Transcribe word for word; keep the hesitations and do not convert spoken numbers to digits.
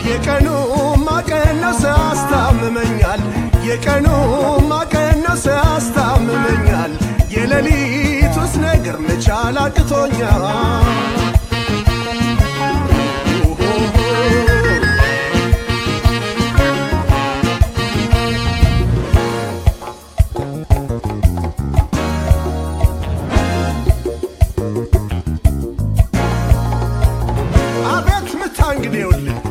የቀኑ ማቀነው ሳስታምመኛል የቀኑ ማቀነው ሳስታምመኛል የሌሊቱስ ነገር መቻል አቅቶኛል አቤት ምታንግዴውልኝ